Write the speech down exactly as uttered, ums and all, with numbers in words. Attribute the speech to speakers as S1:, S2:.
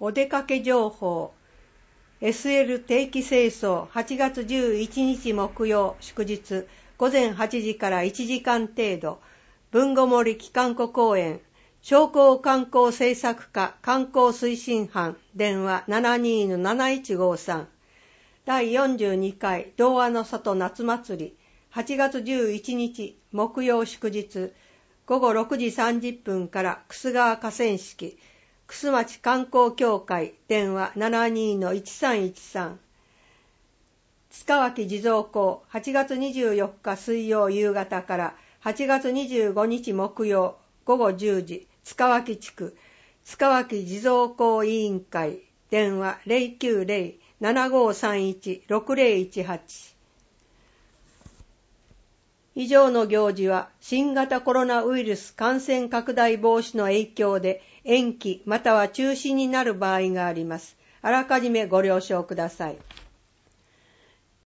S1: お出かけ情報。エスエル 定期清掃はちがつじゅういちにち木曜祝日午前はちじからいちじかん程度、豊後森機関湖公園、商工観光政策課観光推進班電話 ななにーのなないちごさん。だいよんじゅうにかい童話の里夏祭りはちがつじゅういちにち木曜祝日ごごろくじさんじゅっぷんから楠川河川敷楠町観光協会電話 ななにーのいちさんいちさん。塚脇地蔵公はちがつにじゅうよっか水曜夕方からはちがつにじゅうごにち木曜ごごじゅうじ塚脇地区塚脇地蔵公委員会電話 ゼロきゅうゼロ ななごさんいち ろくゼロいちはち。以上の行事は新型コロナウイルス感染拡大防止の影響で延期または中止になる場合があります。あらかじめご了承ください。